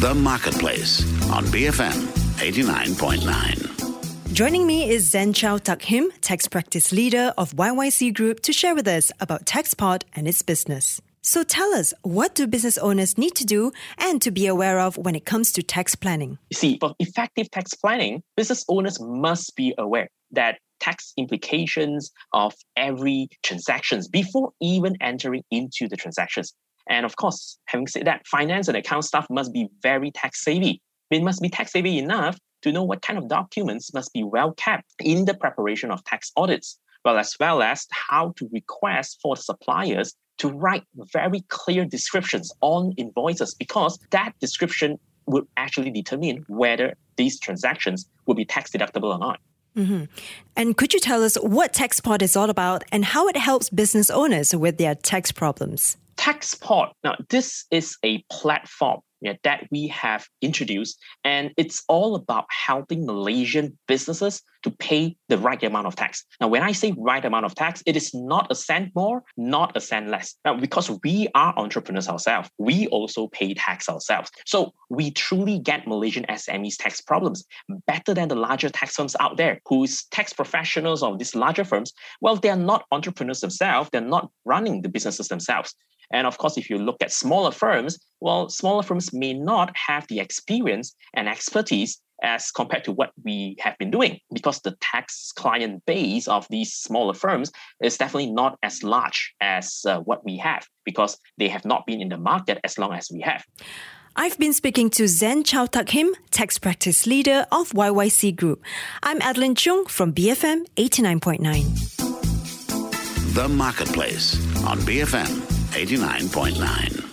The Marketplace on BFM 89.9. Joining me is Zen Chow Tak Him, Tax Practice Leader of YYC Group, to share with us about TaxPod and its business. So tell us, what do business owners need to do and to be aware of when it comes to tax planning? You see, for effective tax planning, business owners must be aware that tax implications of every transactions before even entering into the transactions. And of course, having said that, finance and account staff must be very tax savvy. They must be tax savvy enough to know what kind of documents must be well kept in the preparation of tax audits, as well as how to request for suppliers to write very clear descriptions on invoices, because that description will actually determine whether these transactions will be tax deductible or not. Mm-hmm. And could you tell us what TaxPod is all about and how it helps business owners with their tax problems? TaxPod, now this is a platform that we have introduced, and it's all about helping Malaysian businesses to pay the right amount of tax. Now, when I say right amount of tax, it is not a cent more, not a cent less. Now, because we are entrepreneurs ourselves, we also pay tax ourselves. So we truly get Malaysian SMEs tax problems better than the larger tax firms out there, whose tax professionals of these larger firms, they are not entrepreneurs themselves, they're not running the businesses themselves. And of course, if you look at smaller firms, smaller firms may not have the experience and expertise as compared to what we have been doing, because the tax client base of these smaller firms is definitely not as large as what we have, because they have not been in the market as long as we have. I've been speaking to Zen Chow Tak Him, Tax Practice Leader of YYC Group. I'm Adeline Chung from BFM 89.9. The Marketplace on BFM 89.9.